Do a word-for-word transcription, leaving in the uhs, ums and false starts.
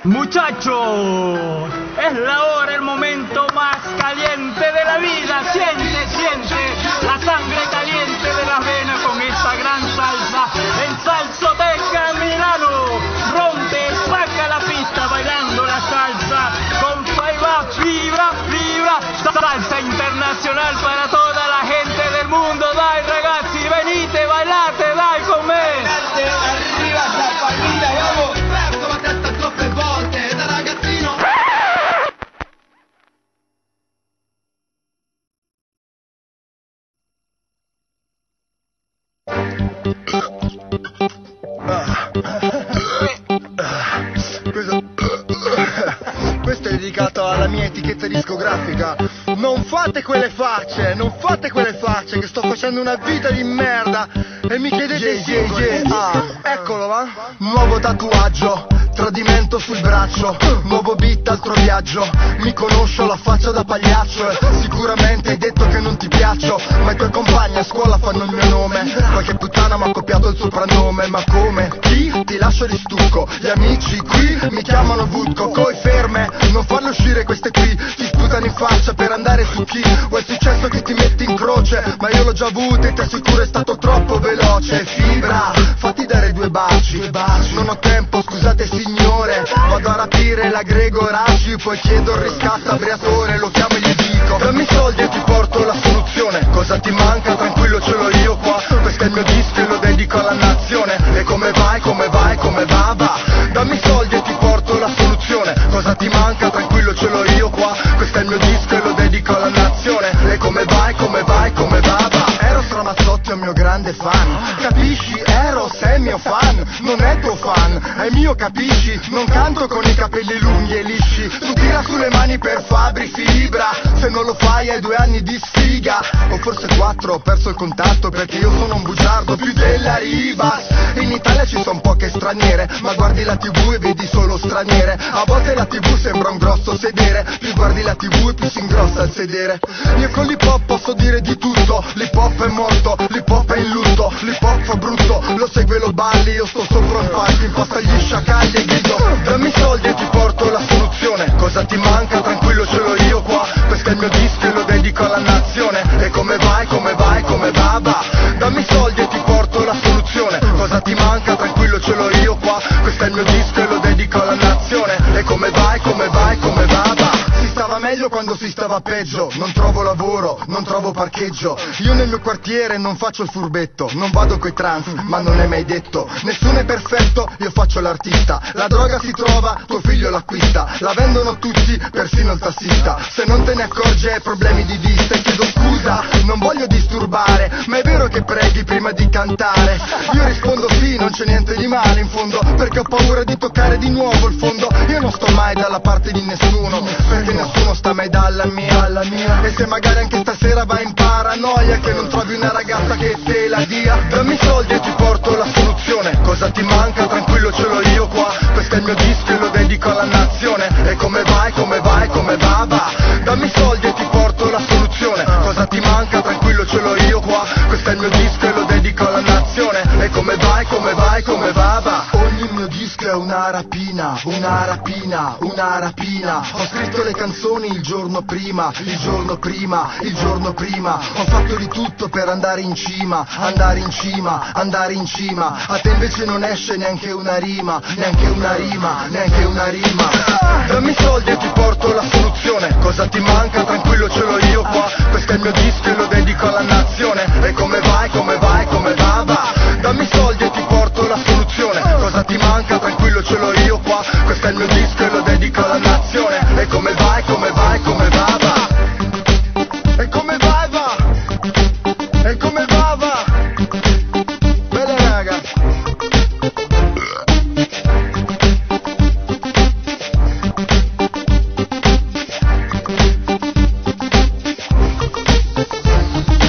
Muchachos, es la hora, el momento más caliente de la vida. Siente, siente la sangre caliente de las venas con esta gran salsa en Salsoteca Milano. Rompe, saca la pista bailando la salsa con Faiba, fibra, fibra. Salsa internacional para toda la gente del mundo. Dai ragazzi, venite, bailate, dai con me. Arriva la palmita, vamos. Perdo la testa troppe volte da ragazzino. Questo, questo è dedicato alla mia etichetta discografica. Non fate quelle facce, non fate quelle facce, che sto facendo una vita di merda e mi chiedete yeah, yeah, yeah. Ah, eccolo va. Nuovo tatuaggio, tradimento sul braccio, nuovo beat, altro viaggio. Mi conosco la faccia da pagliaccio e sicuramente hai detto che non ti piaccio, ma i tuoi compagni a scuola fanno il mio nome. Qualche puttana mi ha copiato il soprannome, ma come? Chi? Ti lascio di stucco. Gli amici qui mi chiamano Vudco. Coi ferme, non farle uscire queste qui. Ti sputano in faccia per andare su chi? Vuoi il successo che ti metti in croce, ma io l'ho già avuto e ti assicuro è stato troppo veloce. Fibra, fatti dare due baci, due baci. Non ho tempo, scusate signore, vado a rapire la Grego Raci, poi chiedo il riscatto a Briatore, lo chiamo e gli dico dammi soldi e ti porto la soluzione. Cosa ti manca? Tranquillo, ce l'ho io qua. Questo è il mio disco e lo dedico alla nazione. E come vai, come vai, come va, va. Dammi soldi e ti porto la soluzione. Cosa ti manca? Tranquillo, ce l'ho io qua. Questo è il mio disco e lo dedico alla nazione. E come vai, come vai, come va, va. Eros Ramazzotti è un mio grande fan, capisci? Eros è mio fan, non è tuo fan, è mio, capisci? Non canto con i capelli lunghi e lisci. Tu tira sulle mani per Fabri Fibra, se non lo fai hai due anni di sfiga. O forse quattro, ho perso il contatto perché io sono un bugiardo più della Ribas. In Italia ci sono poche straniere, ma guardi la tv e vedi solo straniere. A volte la tv sembra un grosso sedere, più guardi la tv e più si ingrossa il sedere. Io con l'hip hop posso dire di tutto, l'hip hop è morto, l'hip hop è in lutto, l'hip hop fa brutto, lo segue e lo balli, io sto sopra il palco, imposta gli sciacalli e grido dammi soldi e ti porto la soluzione. Cosa ti manca? Tranquillo, ce l'ho io qua. Questo è il mio disco e lo dedico alla nazione. E come vai, come vai, come va, va. Dammi soldi e ti porto la soluzione. Cosa ti manca? Tranquillo, ce l'ho io qua. Questo è il mio disco e lo dedico alla nazione. E come vai, come vai, come va, va. Si stava meglio quando si stava peggio. Non trovo lavoro, non trovo parcheggio. Io nel mio quartiere non faccio il furbetto, non vado coi trans, ma non è mai detto. Nessuno è perfetto, io faccio l'artista. La droga si trova, tuo figlio l'acquista. La vendono tutti, persino il tassista. Se non te ne accorgi hai problemi di vista. E chiedo scusa, non voglio disturbare, ma è vero che preghi prima di cantare. Io rispondo sì, non c'è niente di male in fondo, perché ho paura di toccare di nuovo il fondo. Io non sto mai dalla parte di nessuno, perché nessuno sta mai dalla mia, alla mia. E se magari anche stasera vai in paranoia che non trovi una ragazza che te la dia, dammi soldi e ti porto la soluzione. Cosa ti manca? Tranquillo, ce l'ho io qua. Questo è il mio disco e lo dedico alla nazione. E come vai, come vai, come va, va. Dammi soldi e ti porto la soluzione. Cosa ti manca? Tranquillo, ce l'ho io qua. Questo è il mio disco e lo dedico alla nazione. E come vai, come vai, come va, va. Ogni mio disco è una rapina, una rapina, una rapina. Ho scritto le canzoni il giorno prima, il giorno prima, il giorno prima. Ho fatto di tutto per andare in cima, andare in cima, andare in cima. A te invece non esce neanche una rima, neanche una rima, neanche una rima. Dammi soldi e ti porto la soluzione. Cosa ti manca? Tranquillo, ce l'ho io qua. Questo è il mio disco e lo dedico alla nazione. E come vai, come vai, come va, va. Dammi soldi e ti porto la soluzione. Cosa ti manca? Tranquillo,